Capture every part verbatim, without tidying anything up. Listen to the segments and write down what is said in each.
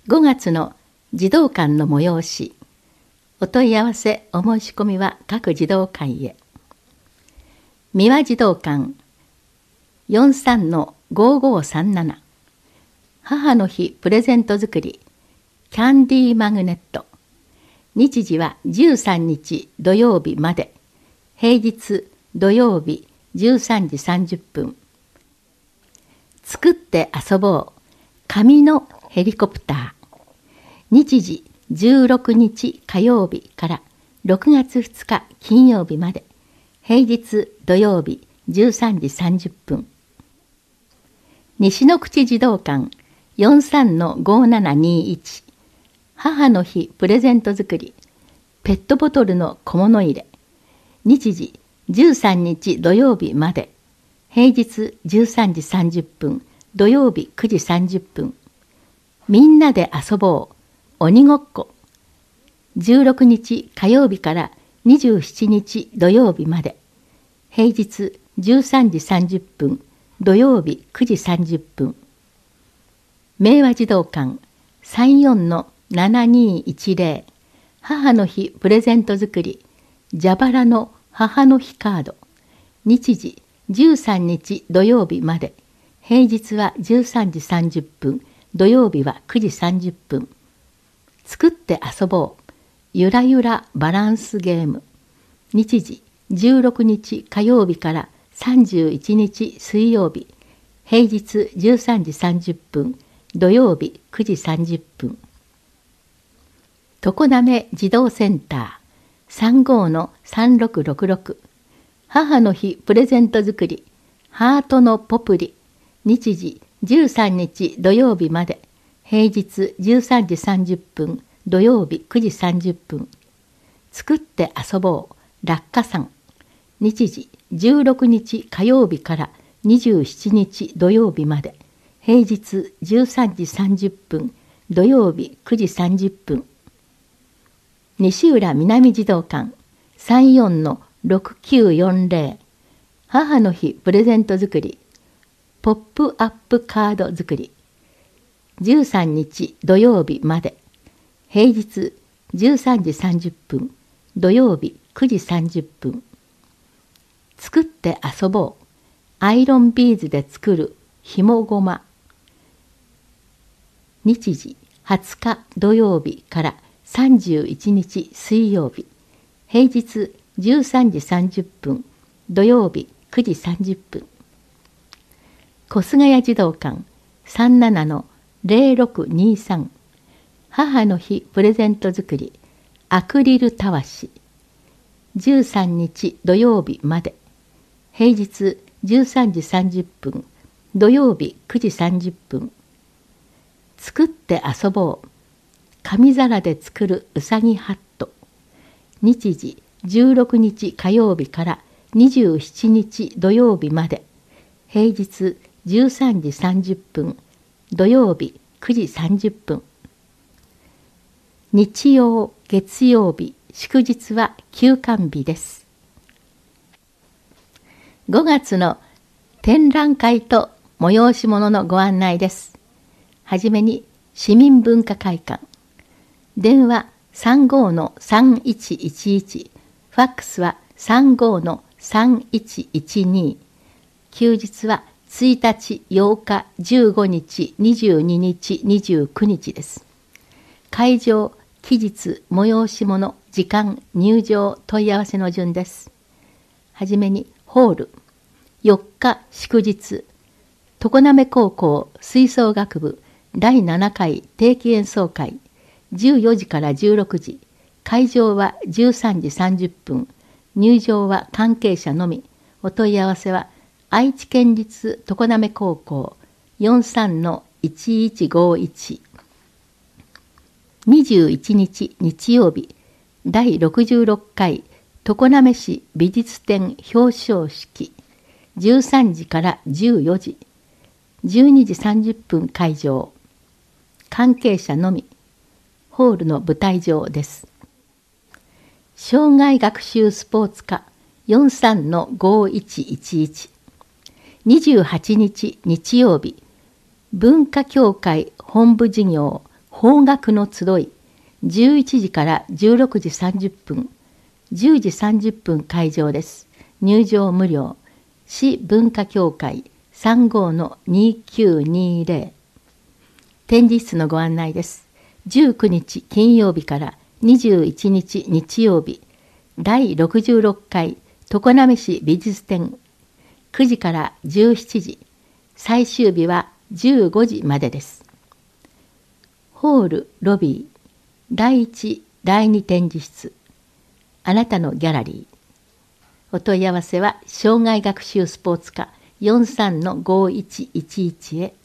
ごがつの児童館の催し、お問い合わせお申し込みは各児童館へ。三輪児童館 よんさんのごごさんなな 母の日プレゼント作りキャンディーマグネット。日時はじゅうさんにち土曜日まで。平日土曜日じゅうさんじさんじゅっぷん。作って遊ぼう紙のヘリコプター。日時じゅうろくにち火曜日からろくがつふつか金曜日まで。平日土曜日じゅうさんじさんじゅっぷん。西の口児童館 よんさんのごななにいち 母の日プレゼント作りペットボトルの小物入れ。日時じゅうさんにち土曜日まで。平日じゅうさんじさんじゅっぷん、土曜日くじさんじゅっぷん。みんなで遊ぼう鬼ごっこ。じゅうろくにち火曜日からにじゅうしちにち土曜日まで。平日じゅうさんじさんじゅっぷん、土曜日くじさんじゅっぷん。明和児童館 さんよんのななにいちぜろ 母の日プレゼント作り蛇腹の母の日カード。日時じゅうさんにち土曜日まで。平日はじゅうさんじさんじゅっぷん、土曜日はくじさんじゅっぷん。作って遊ぼうゆらゆらバランスゲーム。日時じゅうろくにち火曜日からさんじゅういちにち水曜日。平日じゅうさんじさんじゅっぷん、土曜日くじさんじゅっぷん。常滑児童センター さんごのさんろくろくろく 母の日プレゼント作りハートのポプリ。日時じゅうさんにち土曜日まで。平日じゅうさんじさんじゅっぷん、土曜日くじさんじゅっぷん。作って遊ぼう落下傘。日時じゅうろくにち火曜日からにじゅうしちにち土曜日まで。平日じゅうさんじさんじゅっぷん、土曜日くじさんじゅっぷん。西浦南児童館 さんよんのろくきゅうよんぜろ 母の日プレゼント作りポップアップカード作り。じゅうさんにち土曜日まで。平日じゅうさんじさんじゅっぷん、土曜日くじさんじゅっぷん。作って遊ぼうアイロンビーズで作るひもごま。日時はつか土曜日からさんじゅういちにち水曜日。平日じゅうさんじさんじゅっぷん、土曜日くじさんじゅっぷん。小菅谷児童館 さんななのぜろろくにさん 母の日プレゼント作りアクリルたわし。じゅうさんにち土曜日まで。平日じゅうさんじさんじゅっぷん、土曜日くじさんじゅっぷん。作って遊ぼう紙皿で作るうさぎハット。日時じゅうろくにち火曜日からにじゅうしちにち土曜日まで。平日じゅうさんじさんじゅっぷん、土曜日くじさんじゅっぷん。日曜月曜日祝日は休館日です。ごがつの展覧会と催し物のご案内です。はじめに市民文化会館。電話 さんごのさんいちいちいち、ファックスは さんごのさんいちいちに。休日はついたち、ようか、じゅうごにち、にじゅうににち、にじゅうくにちです。会場、期日、催し物、時間、入場、問い合わせの順です。はじめにホール。よっか祝日。常滑高校吹奏楽部だいななかい定期演奏会。じゅうよじからじゅうろくじ。会場はじゅうさんじさんじゅっぷん。入場は関係者のみ。お問い合わせは愛知県立常滑高校 よんさんのいちいちごいち。にじゅういちにち日曜日だいろくじゅうろっかい常滑市美術展表彰式。じゅうさんじからじゅうよじ。じゅうにじさんじゅっぷん会場。関係者のみ。ホールの舞台上です。障害学習スポーツ科 よんさんのごいちいちいち。にじゅうはちにち日曜日文化協会本部事業邦楽の集い、じゅういちじからじゅうろくじさんじゅっぷん、じゅうじさんじゅっぷん会場です。入場無料。市文化協会 さんごのにきゅうにぜろ。展示室のご案内です。じゅうくにち金曜日からにじゅういちにち日曜日、だいろくじゅうろっかい常滑市美術展、くじからじゅうしちじ、最終日はじゅうごじまでです。ホール、ロビー、だいいち、だいに展示室、あなたのギャラリー。お問い合わせは障害学習スポーツ課 よんさんのごいちいちいち へ。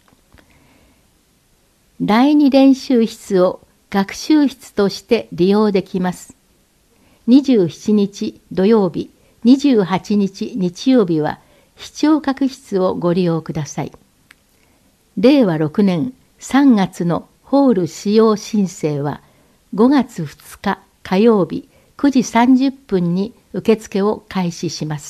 だいに練習室を学習室として利用できます。にじゅうしちにち土曜日、にじゅうはちにち日曜日は視聴覚室をご利用ください。れいわろくねんさんがつのホール使用申請はごがつふつか火曜日くじさんじゅっぷんに受付を開始します。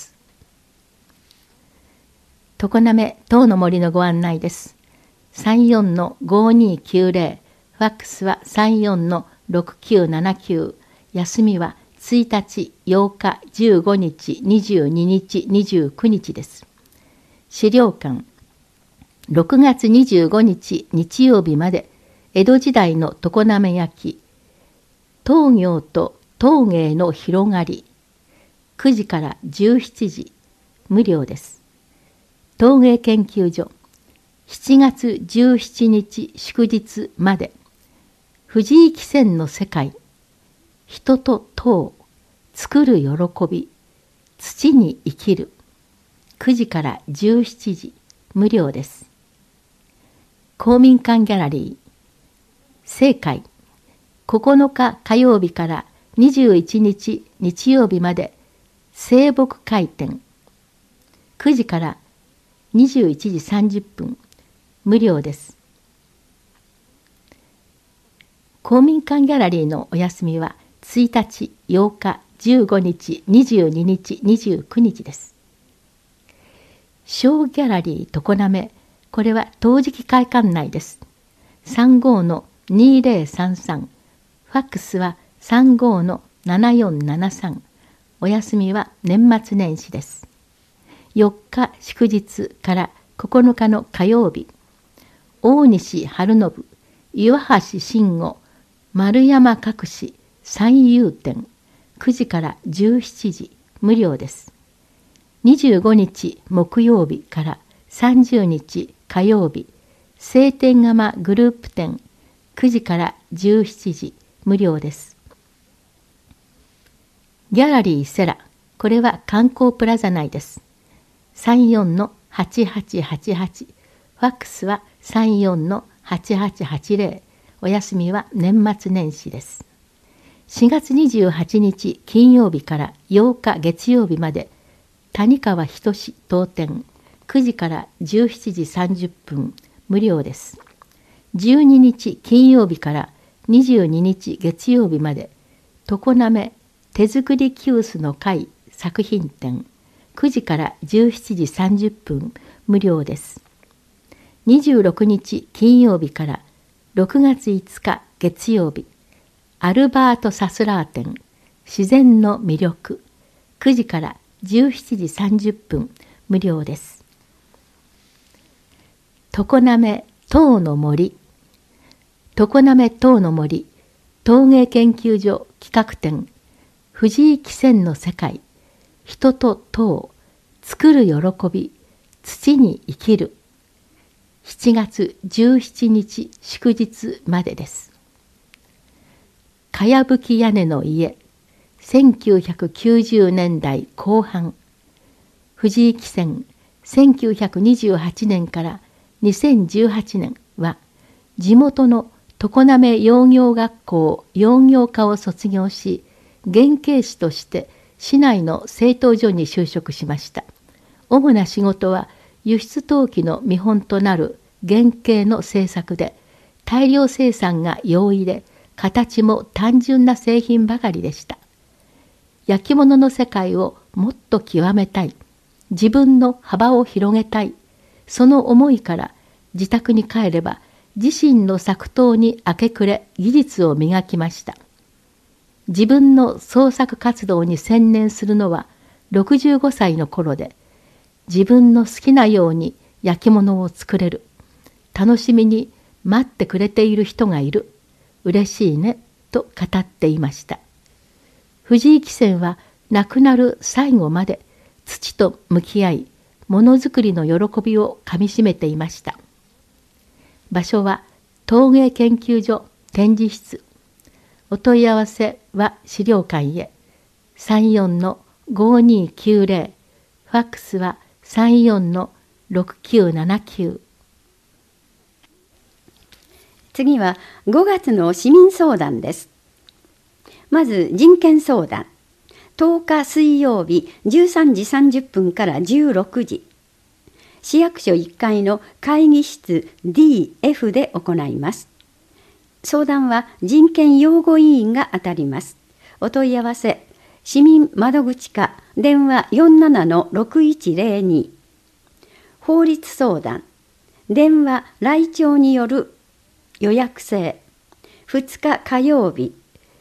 常滑塔の森のご案内です。さんよんのごにきゅうぜろ、ファックスはさんよんのろくきゅうななきゅう、休みはついたち、ようか、じゅうごにち、にじゅうににち、にじゅうくにちです。資料館、ろくがつにじゅうごにち日曜日まで江戸時代の常滑焼、陶業と陶芸の広がり、くじからじゅうしちじ、無料です。陶芸研究所、しちがつじゅうしちにち祝日まで、藤井汽船の世界、人と陶、作る喜び、土に生きる、くじからじゅうしちじ、無料です。公民館ギャラリー、正会、ここのか火曜日からにじゅういちにち日曜日まで聖木会展、くじからにじゅういちじさんじゅっぷん、無料です。公民館ギャラリーのお休みはついたち、ようか、じゅうごにち、にじゅうににち、にじゅうくにちです。小ギャラリー常滑、これは陶磁器会館内です。さんごのにぜろさんさん、ファックスはさんごのななよんななさん、お休みは年末年始です。よっか祝日からここのかの火曜日、大西春信、岩橋慎吾、丸山隠し三遊展、くじからじゅうしちじ、無料です。にじゅうごにち木曜日からさんじゅうにち火曜日、晴天釜グループ展、くじからじゅうしちじ、無料です。ギャラリーセラ、これは観光プラザ内です。さんよんのはちはちはちはち、ファックスはさんよんのはちはちはちぜろ、お休みは年末年始です。しがつにじゅうはちにち金曜日からようか月曜日まで、谷川仁当店、くじからじゅうしちじさんじゅっぷん、無料です。じゅうににち金曜日からにじゅうににち月曜日まで、常滑手作り急須の会作品展、くじからじゅうしちじさんじゅっぷん、無料です。にじゅうろくにち金曜日からろくがついつか月曜日、アルバート・サスラー展、自然の魅力、くじからじゅうしちじさんじゅっぷん、無料です。常滑塔の森、常滑塔の森陶芸研究所企画展、藤井汽船の世界、人と塔、作る喜び、土に生きる、しちがつじゅうしちにち祝日までです。かやぶき屋根の家、せんきゅうひゃくきゅうじゅうねんだいこう半、藤井汽船せんきゅうひゃくにじゅうはちねんからにせんじゅうはちねんは地元の常滑養業学校養業科を卒業し、原型師として市内の製陶所に就職しました。主な仕事は輸出陶器の見本となる原型の製作で、大量生産が容易で形も単純な製品ばかりでした。焼き物の世界をもっと極めたい、自分の幅を広げたい、その思いから自宅に帰れば自身の作陶に明け暮れ技術を磨きました。自分の創作活動に専念するのはろくじゅうごさいの頃で、自分の好きなように焼き物を作れる、楽しみに待ってくれている人がいる、嬉しいねと語っていました。藤井喜泉は亡くなる最後まで土と向き合い、ものづくりの喜びをかみしめていました。場所は陶芸研究所展示室。お問い合わせは資料館へ。さんよんのごにきゅうぜろ、ファックスはさんよんのろくきゅうななきゅう。 次はごがつの市民相談です。まず人権相談。とおか水曜日じゅうさんじさんじゅっぷんからじゅうろくじ。市役所いっかいの会議室 ディーエフ で行います。相談は人権擁護委員が当たります。お問い合わせ、市民窓口課、電話 よんななのろくいちぜろに。法律相談、電話来庁による予約制。ふつか火曜日、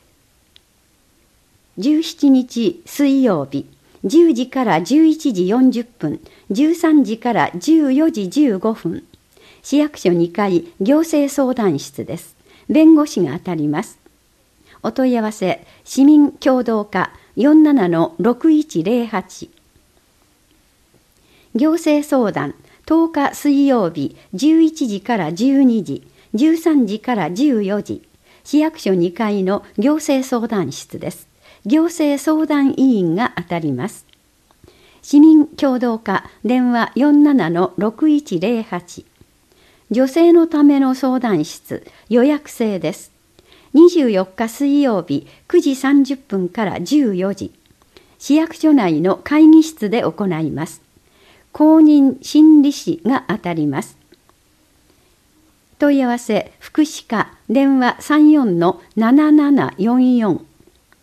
じゅうしちにち水曜日、じゅうじからじゅういちじよんじゅっぷん、じゅうさんじからじゅうよじじゅうごふん。市役所にかい行政相談室です。弁護士が当たります。お問い合わせ、市民協同課 よんななのろくいちぜろはち。行政相談、とおか水曜日じゅういちじからじゅうにじ、じゅうさんじからじゅうよじ。市役所にかいの行政相談室です。行政相談委員が当たります。市民協同課電話 よんななのろくいちぜろはち。女性のための相談室、予約制です。にじゅうよっか水曜日くじさんじゅっぷんからじゅうよじ。市役所内の会議室で行います。公認心理師が当たります。問い合わせ、福祉課電話 さんよんのななななよんよん。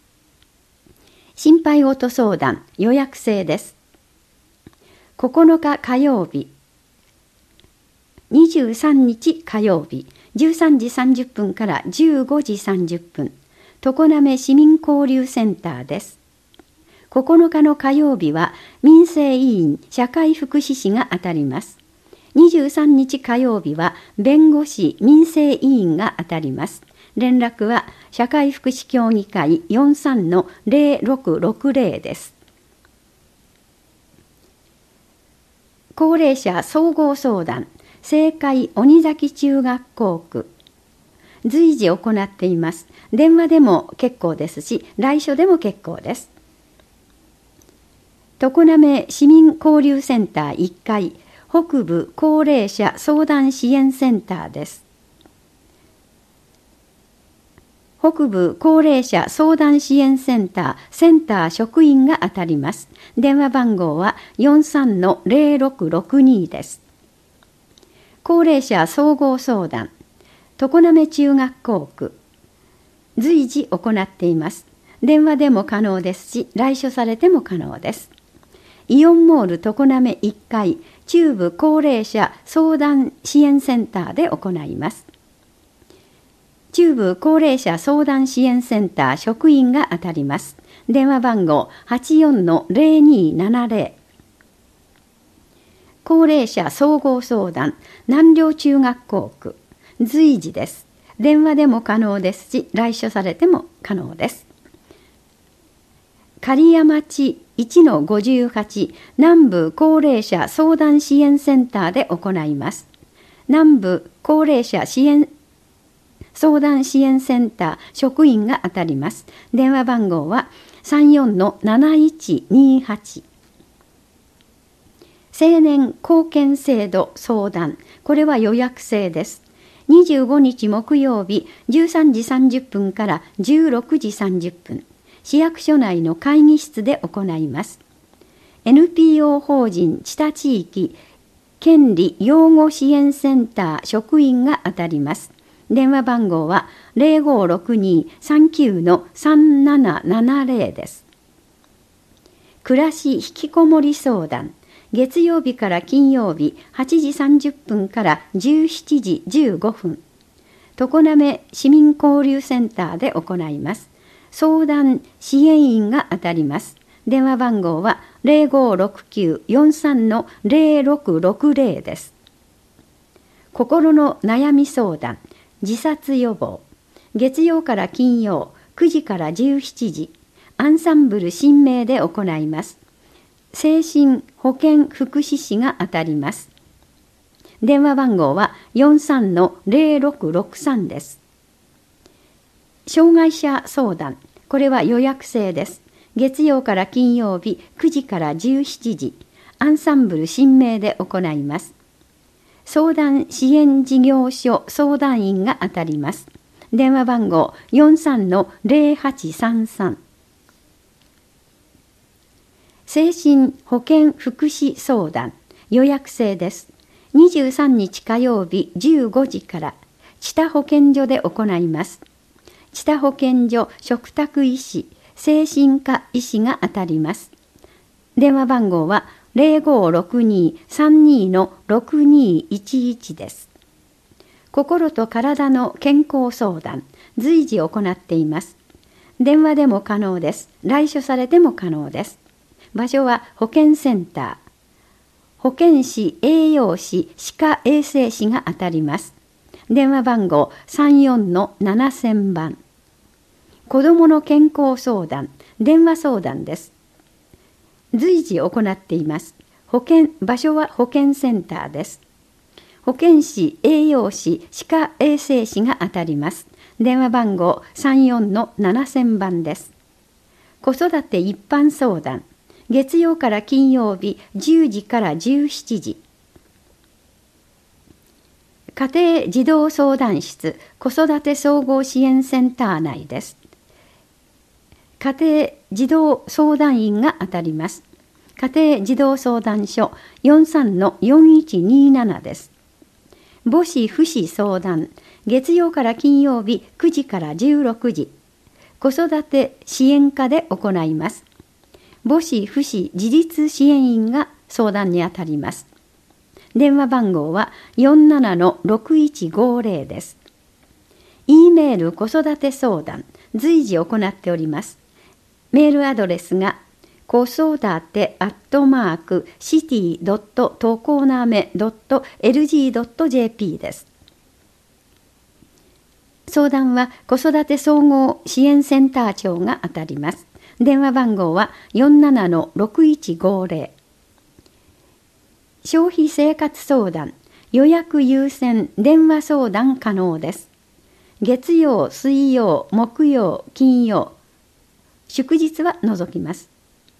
心配事相談、予約制です。ここのか火曜日、にじゅうさんにち火曜日、じゅうさんじさんじゅっぷんからじゅうごじさんじゅっぷん、常滑市民交流センターです。ここのかの火曜日は民生委員社会福祉士が当たります。にじゅうさんにち火曜日は弁護士民生委員が当たります。連絡は社会福祉協議会 よんさんのぜろろくろくぜろ です。高齢者総合相談、正解鬼崎中学校区。随時行っています。電話でも結構ですし、来所でも結構です。常滑市民交流センターいっかい、北部高齢者相談支援センターです。北部高齢者相談支援センター、センター職員が当たります。電話番号は よんさんのぜろろくろくに です。高齢者総合相談、常滑中学校区。随時行っています。電話でも可能ですし、来所されても可能です。イオンモール常滑いっかい、中部高齢者相談支援センターで行います。中部高齢者相談支援センター職員が当たります。電話番号 はちよんのぜろにななぜろ。高齢者総合相談、南陵中学校区。随時です。電話でも可能ですし、来所されても可能です。刈谷町 いちのごじゅうはち 南部高齢者相談支援センターで行います。南部高齢者支援相談支援センター職員が当たります。電話番号は さんよんのなないちにはち。青年貢献制度相談、これは予約制です。にじゅうごにち木曜日じゅうさんじさんじゅっぷんからじゅうろくじさんじゅっぷん、市役所内の会議室で行います。エヌピーオー 法人知多地域権利擁護支援センター職員が当たります。電話番号は ぜろごろくにさんきゅうのさんななななぜろ です。暮らし引きこもり相談、 月曜日から金曜日はちじさんじゅっぷんからじゅうしちじじゅうごふん、常滑市民交流センターで行います。相談支援員が当たります。電話番号は ゼロごろくきゅうよんさんのゼロろくろくゼロ です。心の悩み相談、自殺予防、月曜から金曜くじからじゅうしちじ、アンサンブル新名で行います。精神保健福祉士が当たります。電話番号は よんさんのゼロろくろくさん です。障害者相談、これは予約制です。月曜から金曜日くじからじゅうしちじ、アンサンブル新名で行います。相談支援事業所相談員が当たります。電話番号 よんさんのゼロはちさんさん。精神保健福祉相談、予約制です。にじゅうさんにち火曜日じゅうごじから知多保健所で行います。知多保健所嘱託医師、精神科医師が当たります。電話番号はゼロごろくにさんにのろくにいちいちです。心と体の健康相談、随時行っています。電話でも可能です。来所されても可能です。場所は保健センター。保健師、栄養士、歯科衛生士が当たります。電話番号さんよんのななせんばん。子どもの健康相談、電話相談です。随時行っています。保健、場所は保健センターです。保健師、栄養士、歯科衛生士が当たります。電話番号さんよんのななせんばんです。子育て一般相談、月曜から金曜日じゅうじからじゅうしちじ。家庭児童相談室子育て総合支援センター内です。家庭児童相談員が当たります。家庭児童相談所 よんさんのよんいちになな です。母子父子相談、月曜から金曜日くじからじゅうろくじ、子育て支援課で行います。母子父子自立支援員が相談に当たります。電話番号は よんななのろくいちごゼロ です。E メール子育て相談、随時行っております。メールアドレスが子育てアットマークシティドットトコナメドットエルジードットジェーピー です。相談は子育て総合支援センター長が当たります。電話番号は よんななのろくいちごゼロ。消費生活相談、予約優先電話相談可能です。月曜、水曜、木曜、金曜、祝日は除きます。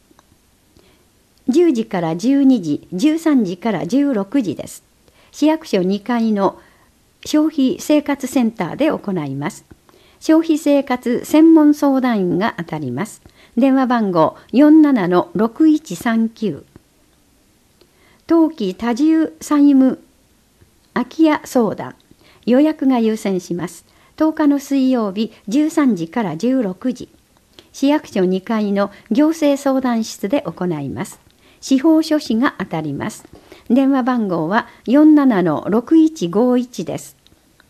じゅうじからじゅうにじ、じゅうさんじからじゅうろくじです。市役所にかいの消費生活センターで行います。消費生活専門相談員が当たります。電話番号 よんななのろくいちさんきゅう。当期多重債務空き家相談、予約が優先します。とおかの水曜日じゅうさんじからじゅうろくじ、市役所にかいの行政相談室で行います。司法書士が当たります。電話番号は よんななのろくいちごいち です。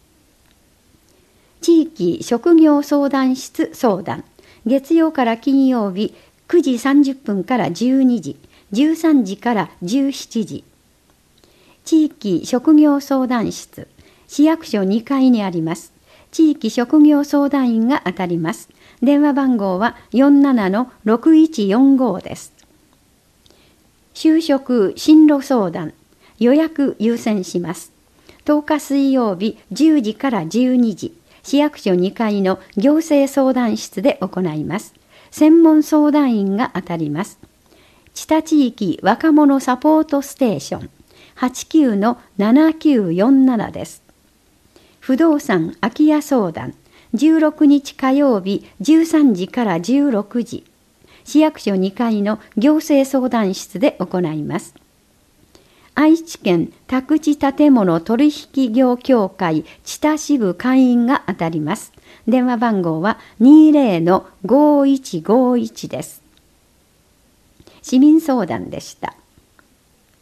地域職業相談室相談、月曜から金曜日くじさんじゅっぷんからじゅうにじ、じゅうさんじからじゅうしちじ。地域職業相談室、市役所にかいにあります。地域職業相談員が当たります。電話番号は よんななのろくいちよんご です。就職進路相談、予約優先します。とおか水曜日じゅうじからじゅうにじ、市役所にかいの行政相談室で行います。専門相談員が当たります。知多地域若者サポートステーション はちきゅうのななきゅうよんなな です。不動産空き家相談、じゅうろくにち火曜日じゅうさんじからじゅうろくじ、市役所にかいの行政相談室で行います。愛知県宅地建物取引業協会知多支部会員が当たります。電話番号は にじゅうのごいちごいち です。市民相談でした。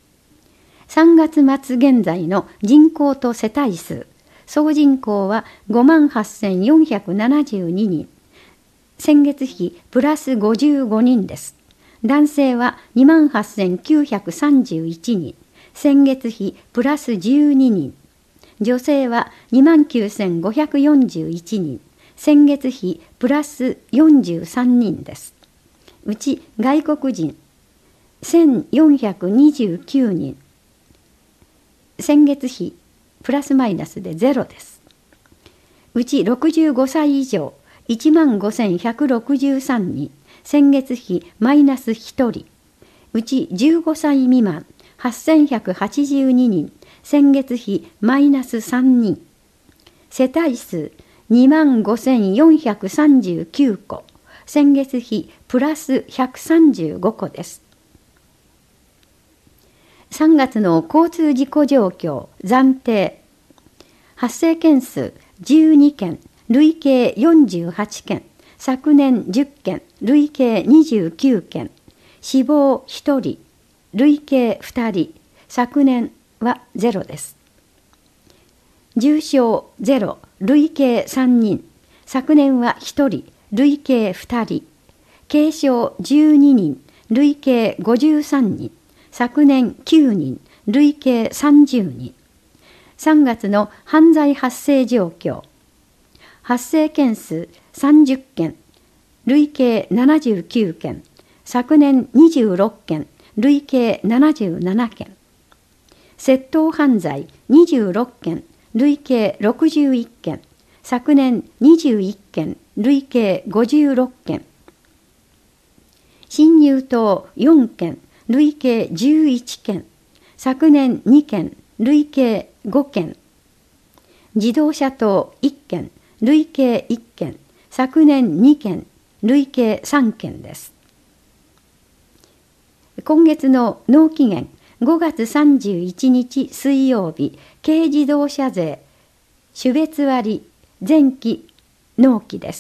さんがつ末現在の人口と世帯数、総人口は ごまんはっせんよんひゃくななじゅうににん、先月比プラスごじゅうごにんです。男性は にまんはっせんきゅうひゃくさんじゅういちにん、先月比プラスじゅうににん、女性は にまんきゅうせんごひゃくよんじゅういちにん、先月比プラスよんじゅうさんにんです。うち外国人せんよんひゃくにじゅうきゅうにん、先月比プラスマイナスでゼロです。うちろくじゅうごさい以上いちまんごせんひゃくろくじゅうさんにん、先月比マイナスひとり、うちじゅうごさい未満はっせんひゃくはちじゅうににん、先月比マイナスさんにん、世帯数にまんごせんよんひゃくさんじゅうきゅうこ、先月比プラスひゃくさんじゅうごこです。さんがつの交通事故状況暫定。発生件数じゅうにけん、累計よんじゅうはちけん、昨年じゅっけん、累計にじゅうきゅうけん、死亡ひとり、累計ふたり、昨年はゼロです。重症ゼロ、累計さんにん、昨年はひとり、累計ふたり、軽症じゅうににん、累計ごじゅうさんにん、昨年きゅうにん、累計さんじゅうにん。さんがつの犯罪発生状況。発生件数さんじゅっけん、累計ななじゅうきゅうけん、昨年にじゅうろっけん、累計ななじゅうななけん。窃盗犯罪にじゅうろっけん、累計ろくじゅういっけん、昨年にじゅういっけん、累計ごじゅうろっけん。侵入盗よんけん、累計じゅういっけん、昨年にけん、累計ごけん。自動車盗いっけん、累計いっけん、昨年にけん、累計さんけんです。今月の納期限ごがつさんじゅういちにち水曜日、軽自動車税種別割前期納期です。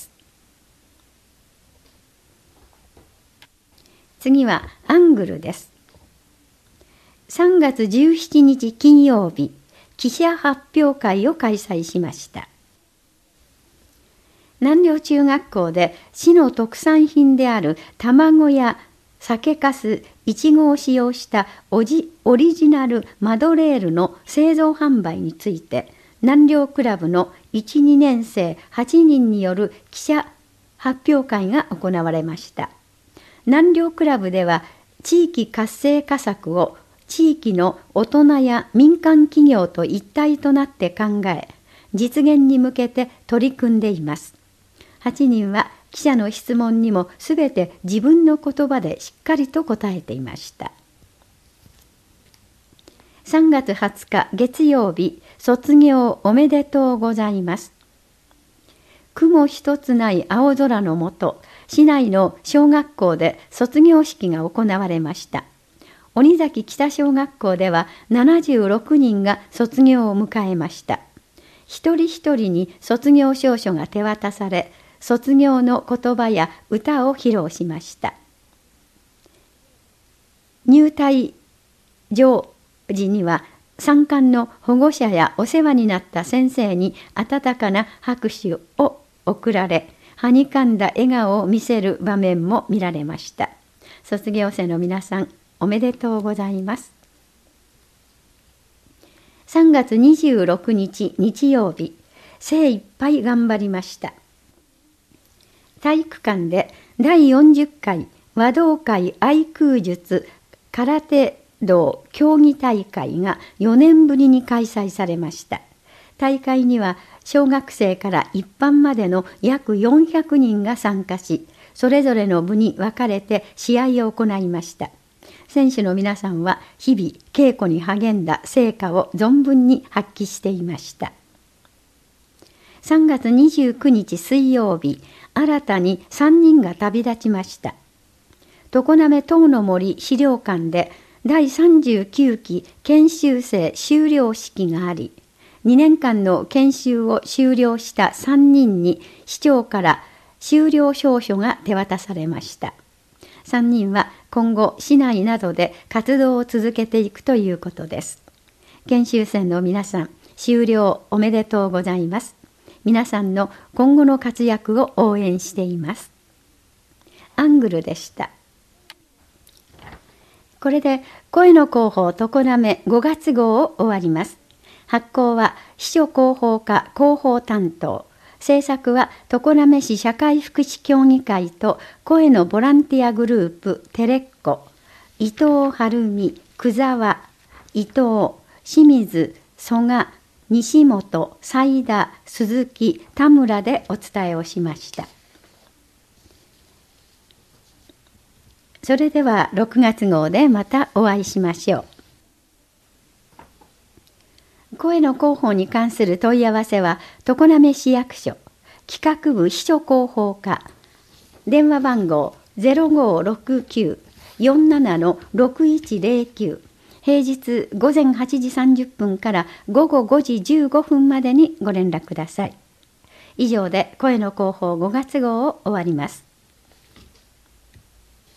次はアングルです。さんがつじゅうしちにち金曜日、記者発表会を開催しました。南陵中学校で市の特産品である卵や酒粕、いちごを使用したオジオリジナルマドレールの製造販売について、南陵クラブのいち、にねんせいはちにんによる記者発表会が行われました。南陵クラブでは地域活性化策を地域の大人や民間企業と一体となって考え、実現に向けて取り組んでいます。はちにんは記者の質問にもすべて自分の言葉でしっかりと答えていました。さんがつはつか月曜日、卒業おめでとうございます。雲一つない青空の下、市内の小学校で卒業式が行われました。鬼崎北小学校ではななじゅうろくにんが卒業を迎えました。一人一人に卒業証書が手渡され、卒業の言葉や歌を披露しました。入隊場時には参観の保護者やお世話になった先生に温かな拍手を送られ、はにかんだ笑顔を見せる場面も見られました。卒業生の皆さん、おめでとうございます。さんがつにじゅうろくにち日曜日、精一杯頑張りました。体育館でだいよんじゅっかい和道会愛空術空手道競技大会がよねんぶりに開催されました。大会には小学生から一般までの約よんひゃくにんが参加し、それぞれの部に分かれて試合を行いました。選手の皆さんは日々稽古に励んだ成果を存分に発揮していました。さんがつにじゅうくにち水曜日、新たにさんにんが旅立ちました。常滑遠の森資料館でだいさんじゅうきゅうき研修生修了式があり、にねんかんの研修を修了したさんにんに市長から修了証書が手渡されました。さんにんは今後市内などで活動を続けていくということです。 研修生の皆さん、修了おめでとうございます。皆さんの今後の活躍を応援しています。アングルでした。これで声の広報常滑ごがつ号を終わります。発行は秘書広報課広報担当、制作は常滑市社会福祉協議会と声のボランティアグループテレッコ、伊藤晴美、久沢、伊藤、清水、曽我、西本、斉田、鈴木、田村でお伝えをしました。それではろくがつ号でまたお会いしましょう。声の広報に関する問い合わせは常滑市役所企画部秘書広報課、電話番号 ゼロごろくきゅう よんなな ろくいちゼロきゅう、平日午前はちじさんじゅっぷんから午後ごじじゅうごふんまでにご連絡ください。以上で声の広報ごがつ号を終わります。